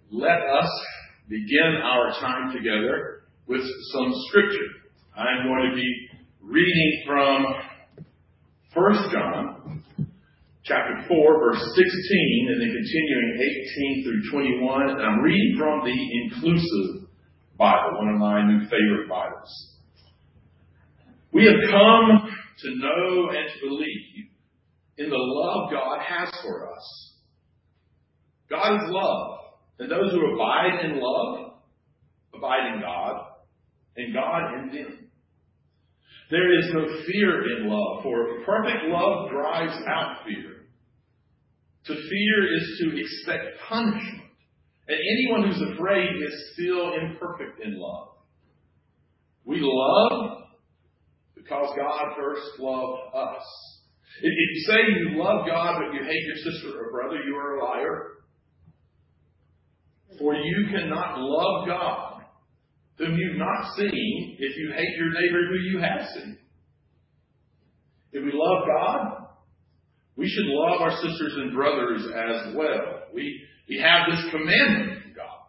let us begin our time together with some scripture. I'm going to be reading from 1 John chapter 4, verse 16, and then continuing 18 through 21. And I'm reading from the Inclusive Bible, one of my new favorite Bibles. We have come to know and to believe in the love God has for us. God is love, and those who abide in love abide in God, and God in them. There is no fear in love, for perfect love drives out fear. To fear is to expect punishment, and anyone who's afraid is still imperfect in love. We love because God first loved us. If you say you love God but you hate your sister or brother, you are a liar. For you cannot love God, whom you've not seen, if you hate your neighbor who you have seen. If we love God, we should love our sisters and brothers as well. We have this commandment from God.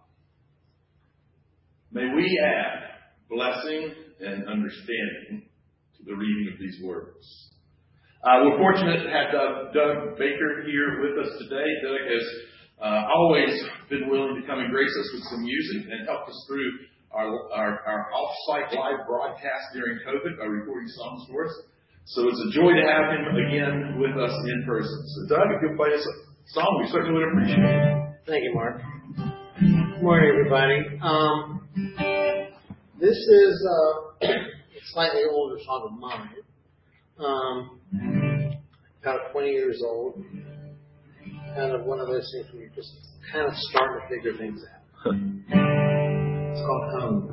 May we add blessing and understanding to the reading of these words. We're fortunate to have Doug Baker here with us today. Doug has always been willing to come and grace us with some music and help us through our off-site live broadcast during COVID by recording songs for us. So it's a joy to have him again with us in person. So Doug, if you'll play us a song, we certainly would appreciate it. Thank you, Mark. Good morning, everybody. This is a slightly older song of mine. About 20 years old. Kind of one of those things where you're just kind of starting to figure things out. It's called Home.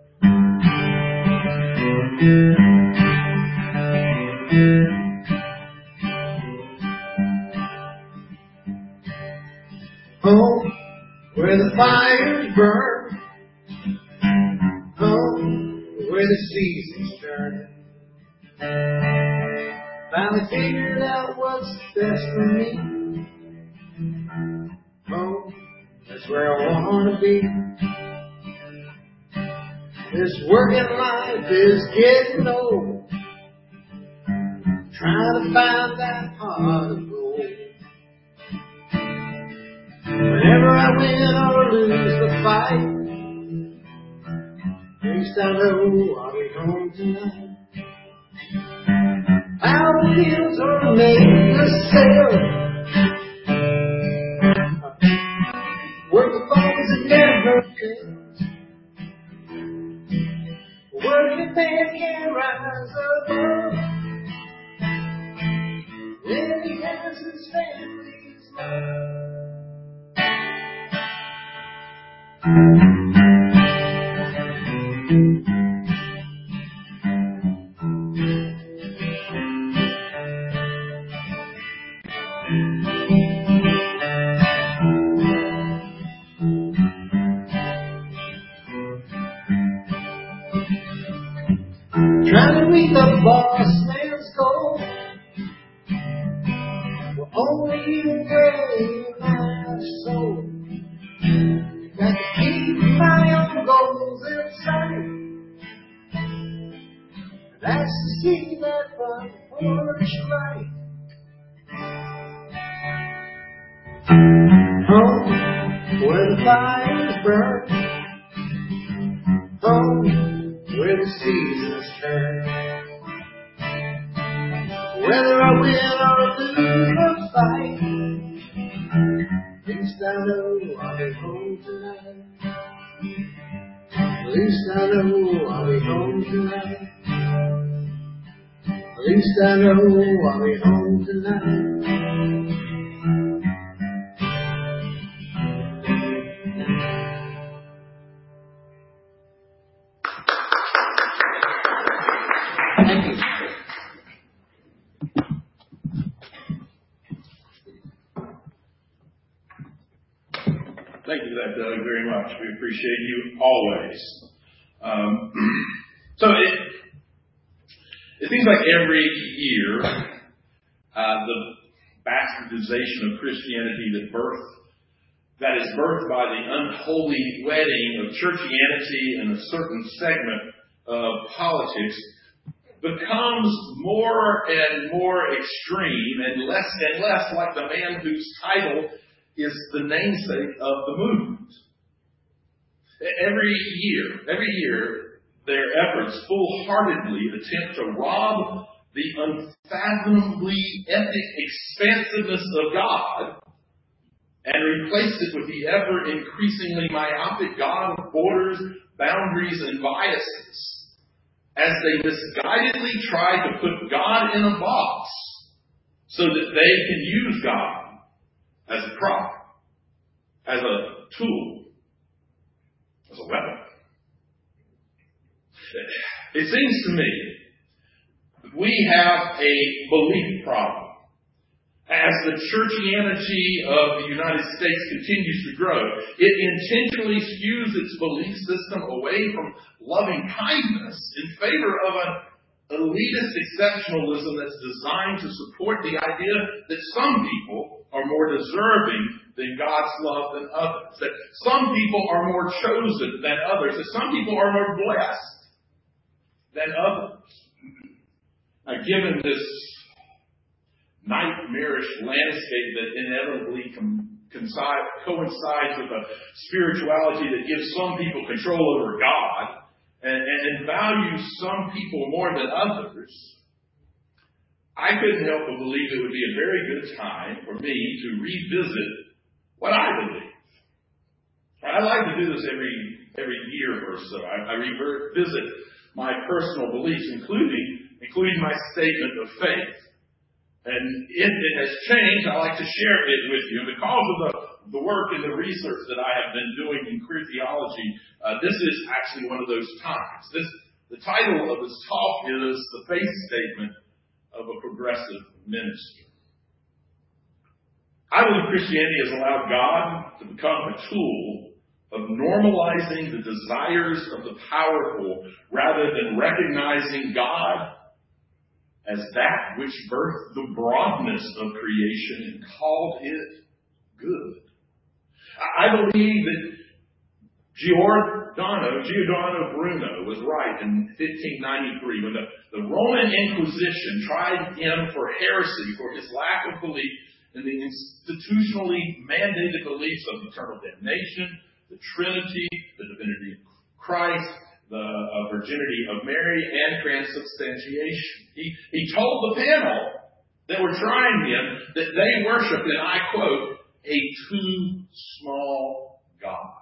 Home, where the fires burn. Home, where the seasons turn. Finally figured out what's best for me. Home, that's where I want to be. This working life is getting old. Trying to find that pot of gold. Whenever I win or lose the fight, at least I know I'll be home tonight. How the fields are made to sell, where the bones that never fails. Working man can rise above when he has his family's love. Trying to read the boss man's goal will only weigh my soul. Got to keep my own goals in sight. That's to see that front porch light. Home, where the fires burn. Home, where the seasons turn. Whether I win or lose the fight, at least I know I'll be home tonight. At least I know I'll be home tonight. At least I know I'll be home tonight. Thank you for that, Doug, very much. We appreciate you always. So it seems like every year, the bastardization of Christianity that birthed that is birthed by the unholy wedding of churchianity and a certain segment of politics becomes more and more extreme and less like the man whose title is the namesake of the movement. Every year, their efforts full-heartedly attempt to rob the unfathomably epic expansiveness of God and replace it with the ever-increasingly myopic God of borders, boundaries, and biases, as they misguidedly try to put God in a box so that they can use God as a prop, as a tool, as a weapon. It seems to me we have a belief problem. As the churchianity of the United States continues to grow, it intentionally skews its belief system away from loving kindness in favor of an elitist exceptionalism that's designed to support the idea that some people are more deserving than God's love than others, that some people are more chosen than others, that some people are more blessed than others. Now, given this nightmarish landscape that inevitably coincides with a spirituality that gives some people control over God and values some people more than others, I couldn't help but believe it would be a very good time for me to revisit what I believe. I like to do this every year or so. I revisit my personal beliefs, including my statement of faith. And if it has changed, I like to share it with you. Because of the work and the research that I have been doing in queer theology, this is actually one of those times. The title of this talk is The Faith Statement of a Progressive Minister. I believe Christianity has allowed God to become a tool of normalizing the desires of the powerful rather than recognizing God as that which birthed the broadness of creation and called it good. I believe that Giordano Bruno was right in 1593 when the Roman Inquisition tried him for heresy for his lack of belief in the institutionally mandated beliefs of eternal damnation, the Trinity, the divinity of Christ, the virginity of Mary, and transubstantiation. He told the panel that were trying him that they worshiped, and I quote, a too small God.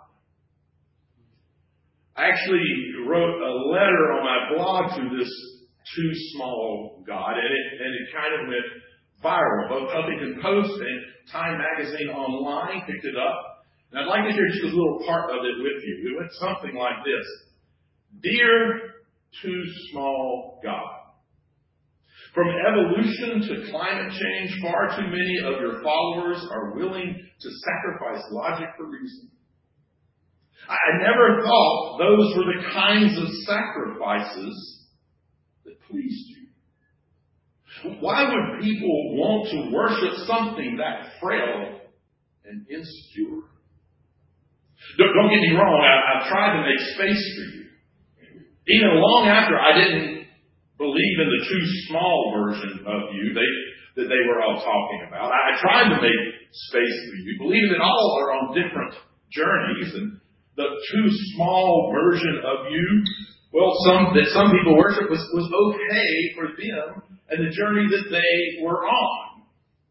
I actually wrote a letter on my blog to this too small God, and it kind of went viral. Both Huffington Post and Time Magazine Online picked it up. And I'd like to share just a little part of it with you. It went something like this. Dear too small God, from evolution to climate change, far too many of your followers are willing to sacrifice logic for reason. I never thought those were the kinds of sacrifices that pleased you. Why would people want to worship something that frail and insecure? Don't get me wrong, I've tried to make space for you. Even long after I didn't believe in the too small version of you that they were all talking about. I tried to make space for you, believing that all are on different journeys, and the too small version of you, well, that some people worship was okay for them and the journey that they were on.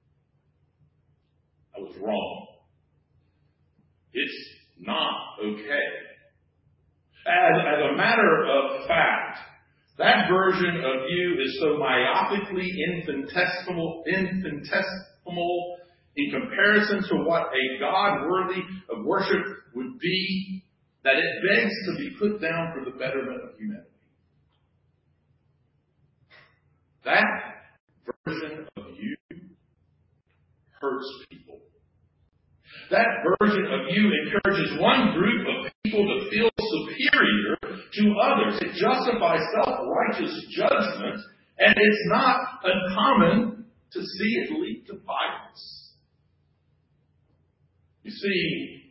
I was wrong. It's not okay. As a matter of fact, that version of you is so myopically infinitesimal in comparison to what a God worthy of worship would be, that it begs to be put down for the betterment of humanity. That version of you hurts people. That version of you encourages one group of people to feel superior to others. It justifies self-righteous judgment, and it's not uncommon to see it lead to violence. You see,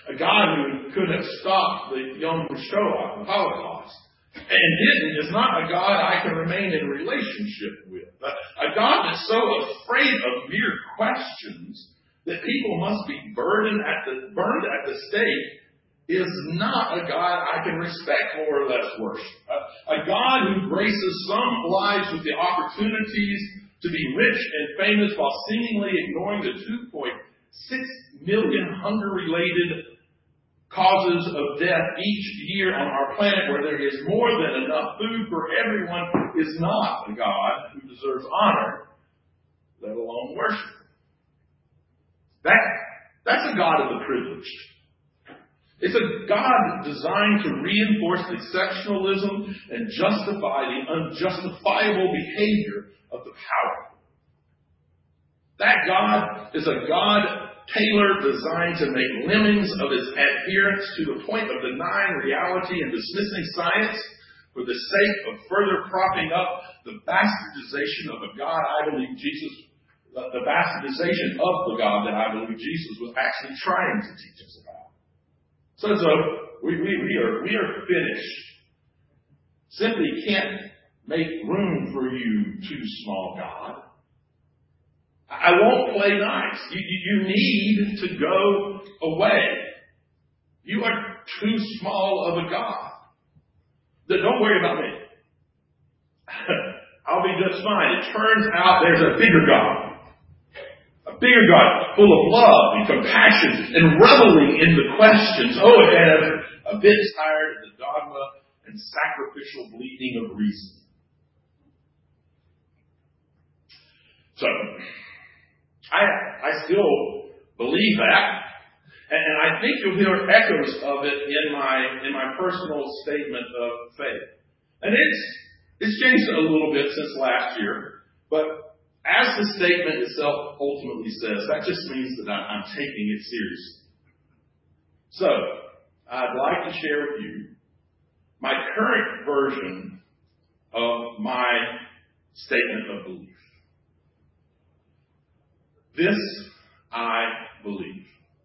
A God who could have stopped the Yom Shoah, the Holocaust, and didn't, is not a God I can remain in relationship with. A God that's so afraid of mere questions that people must be burned at the stake is not a God I can respect more or less worship. A God who graces some lives with the opportunities to be rich and famous while seemingly ignoring the 2.6 million hunger-related causes of death each year on our planet, where there is more than enough food for everyone, is not a God who deserves honor, let alone worship. That's a God of the privileged. It's a God designed to reinforce exceptionalism and justify the unjustifiable behavior of the powerful. That God is a God tailored, designed to make lemmings of his adherents to the point of denying reality and dismissing science for the sake of further propping up the bastardization of a God I believe Jesus, the bastardization of the God that I believe Jesus was actually trying to teach us about. So we are finished. Simply can't make room for you, too small God. I won't play nice. You need to go away. You are too small of a God. Don't worry about me. I'll be just fine. It turns out there's a bigger God. A bigger God full of love and compassion and reveling in the questions. Oh, and a bit tired of the dogma and sacrificial bleeding of reason. So, I still believe that, and I think you'll hear echoes of it in my personal statement of faith. And it's changed a little bit since last year, but as the statement itself ultimately says, that just means that I'm taking it seriously. So, I'd like to share with you my current version of my statement of belief. This I believe.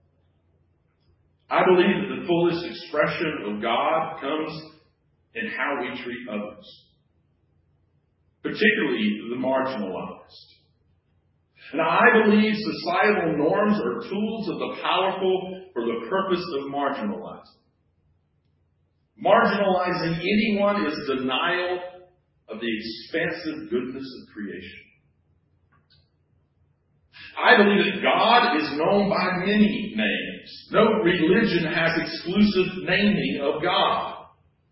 I believe that the fullest expression of God comes in how we treat others, particularly the marginalized. And I believe societal norms are tools of the powerful for the purpose of marginalizing. Marginalizing anyone is denial of the expansive goodness of creation. I believe that God is known by many names. No religion has exclusive naming of God.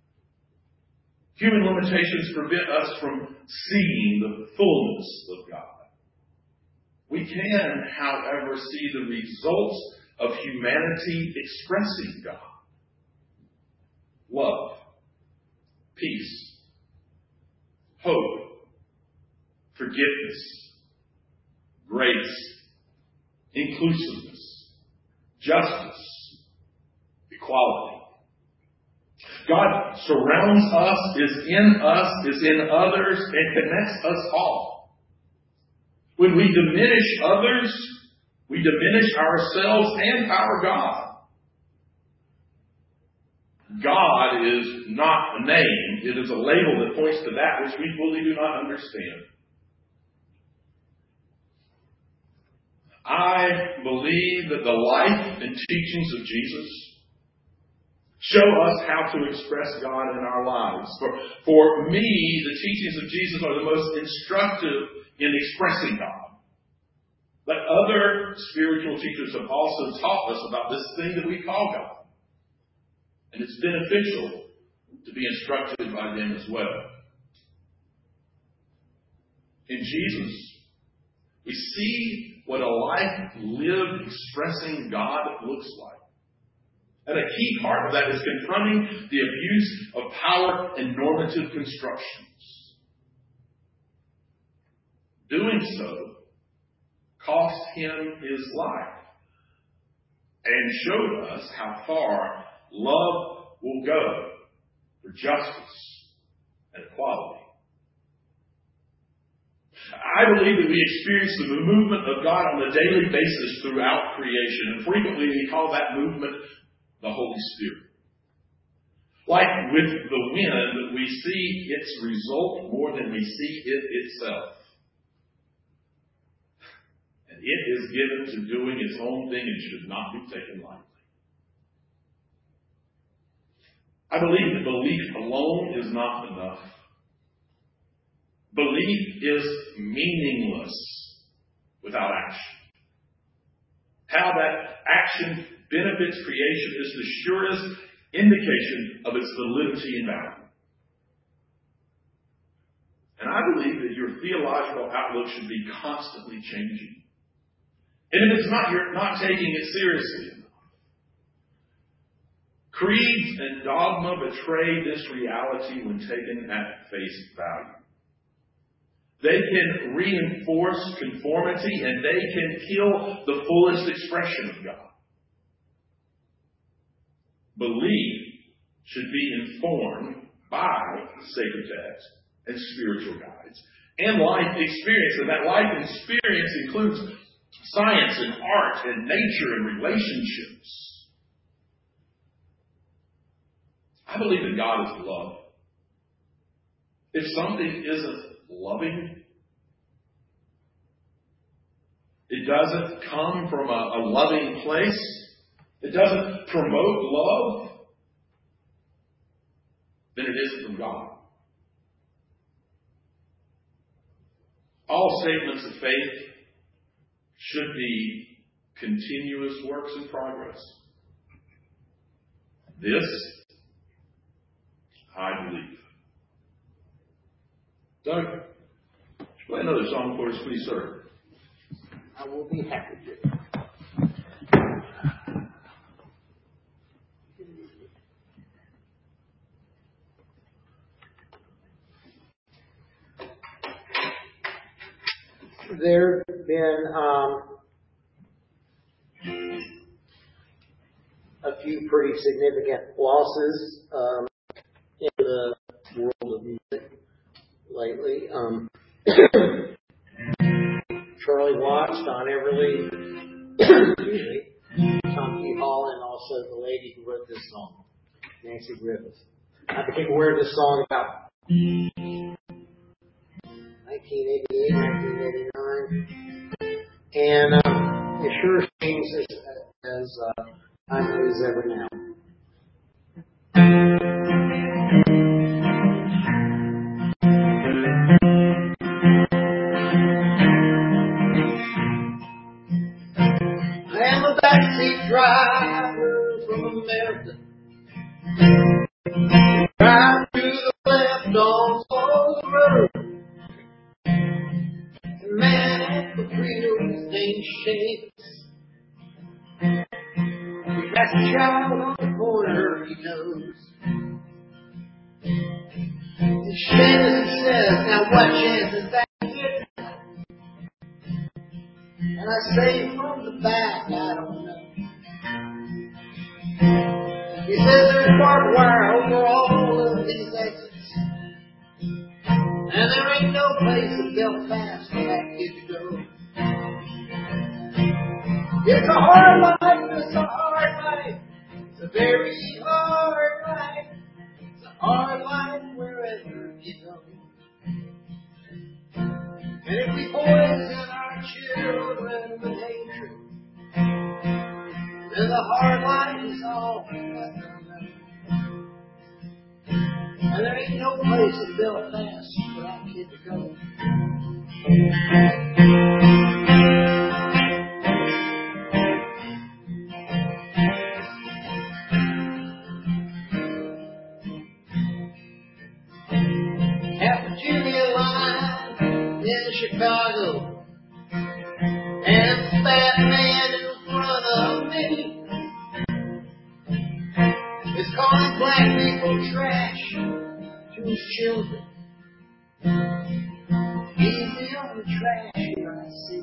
Human limitations prevent us from seeing the fullness of God. We can, however, see the results of humanity expressing God. Love, peace, hope, forgiveness, grace, inclusiveness, justice, equality. God surrounds us, is in others, and connects us all. When we diminish others, we diminish ourselves and our God. God is not a name. It is a label that points to that which we fully do not understand. I believe that the life and teachings of Jesus show us how to express God in our lives. For me, the teachings of Jesus are the most instructive in expressing God. But other spiritual teachers have also taught us about this thing that we call God. And it's beneficial to be instructed by them as well. In Jesus, we see what a life lived expressing God looks like. And a key part of that is confronting the abuse of power and normative constructions. Doing so cost him his life and showed us how far love will go for justice and equality. I believe that we experience the movement of God on a daily basis throughout creation. And frequently we call that movement the Holy Spirit. Like with the wind, we see its result more than we see it itself. And it is given to doing its own thing and should not be taken lightly. I believe that belief alone is not enough. Belief is meaningless without action. How that action benefits creation is the surest indication of its validity and value. And I believe that your theological outlook should be constantly changing. And if it's not, you're not taking it seriously enough. Creeds and dogma betray this reality when taken at face value. They can reinforce conformity and they can kill the fullest expression of God. Belief should be informed by sacred text and spiritual guides and life experience. And that life experience includes science and art and nature and relationships. I believe that God is love. If something isn't loving, it doesn't come from a loving place, it doesn't promote love, then it isn't from God. All statements of faith should be continuous works in progress. This, I believe. Doug, play another song for us, please, sir. I will be happy to. There have been a few pretty significant losses in the world of music lately. Charlie Watts, Don Everly, Tom Key Hall, and also the lady who wrote this song, Nancy Griffiths. I became aware of this song about 1988, 1989, and it sure seems as timely as ever now. I am a backseat driver from America. Drive to the left on the road. The man at the wheel things shakes. He got a child on the corner, he knows. He shakes and says, now what chance is that kid? And I say from the back, I don't know. He says there's barbed wire over all of these exits. And there ain't no place in Belfast for that kid to go. It's a hard life, it's a hard life. It's a very hard life. It's a hard life wherever you go. And if we poison our children with hatred, then the hard life is all that remains. And there ain't no place in Belfast for that kid to go. At Virginia line in Chicago, and the fat man in front of me is calling black people trash to his children. He's the only trash I see.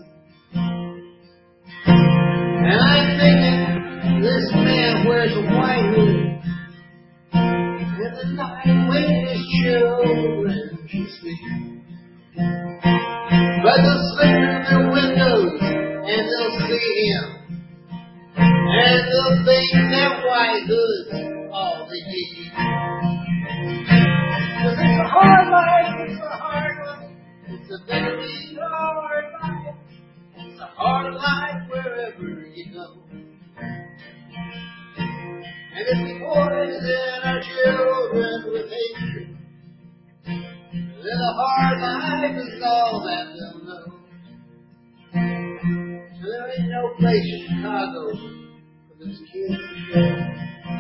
And I'm thinking this man wears a white hood in the night when his children should sleep. But they'll slip through their windows and they'll see him, and they'll think that white livelihood's all they need. 'Cause it's a hard life, it's a hard life, it's a very hard life. It's a hard life wherever you go. And if we poison our children with hatred, then a hard life is all that they'll know. So there ain't no place in Chicago for those kids to go.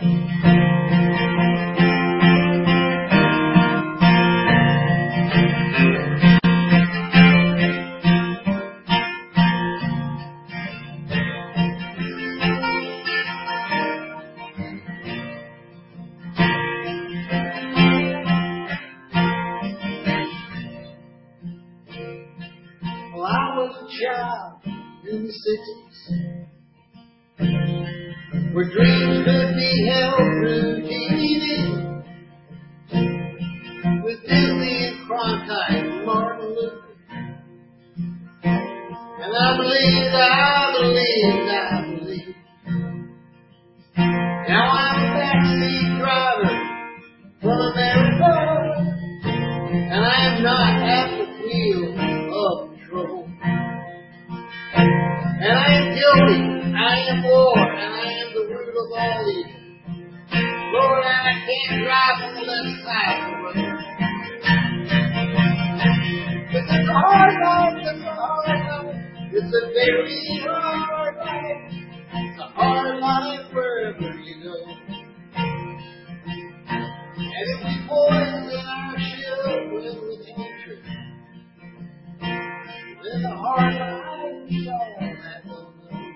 Well, I was a child in the 60s, where dreams could be held through TV, with Disney and Cronkite and Martin Luther. And I believed. Now I'm a backseat driver from America, and I am not at the wheel of control. And I am guilty, I am war, and I am the root of all evil. Lord, I can't drive on the left side of the road. It's a hard life, it's a hard life, it's a very hard life. It's a hard life wherever you go. And if we poison our children with hatred, then the hard life is all that we'll know.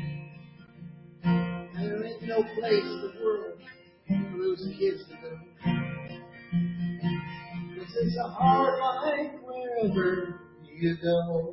And there ain't no place in the world for those kids to go. 'Cause it's a hard life wherever you go.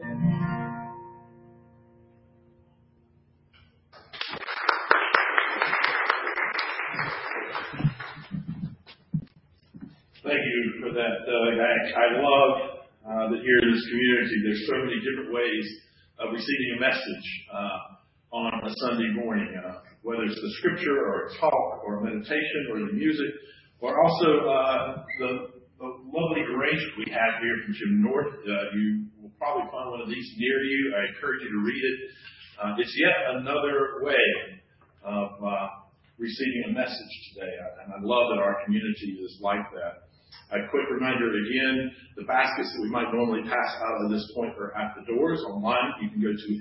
Thank you for that, Doug. I love that here in this community, there's so many different ways of receiving a message on a Sunday morning, whether it's the scripture or a talk or a meditation or the music, or also the lovely arrangement we have here from Jim North. You will probably find one of these near you. I encourage you to read it. It's yet another way of receiving a message today, and I love that our community is like that. A quick reminder again, the baskets that we might normally pass out at this point are at the doors. Online, you can go to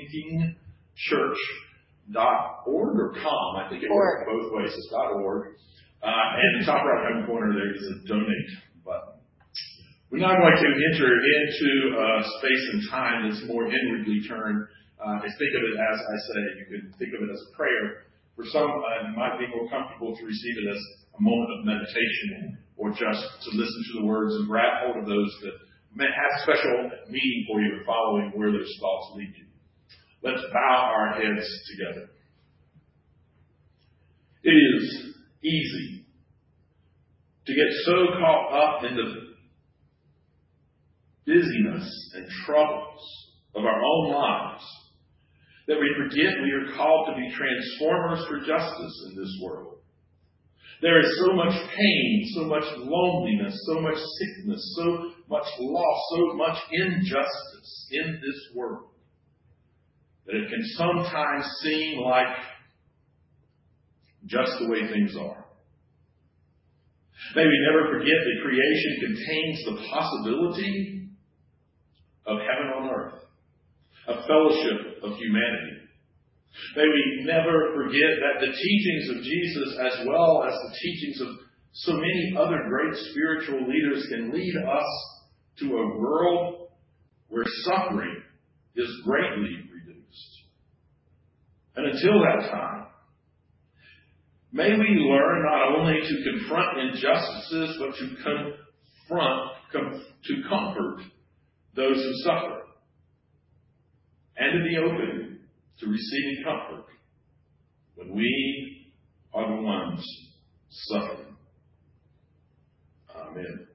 athinkingchurch.org or .com. I think it works both ways. It's .org. And in the top right-hand corner, there is a donate button. We're now going to enter into a space and time that's more inwardly turned. Think of it as I say. You can think of it as a prayer. For some, it might be more comfortable to receive it as a moment of meditation, or just to listen to the words and grab hold of those that may have special meaning for you and following where those thoughts lead you. Let's bow our heads together. It is easy to get so caught up in the busyness and troubles of our own lives that we forget we are called to be transformers for justice in this world. There is so much pain, so much loneliness, so much sickness, so much loss, so much injustice in this world that it can sometimes seem like just the way things are. May we never forget that creation contains the possibility of heaven on earth, a fellowship of humanity. May we never forget that the teachings of Jesus, as well as the teachings of so many other great spiritual leaders, can lead us to a world where suffering is greatly reduced. And until that time, may we learn not only to confront injustices, but to comfort those who suffer, and to be open to receiving comfort when we are the ones suffering. Amen.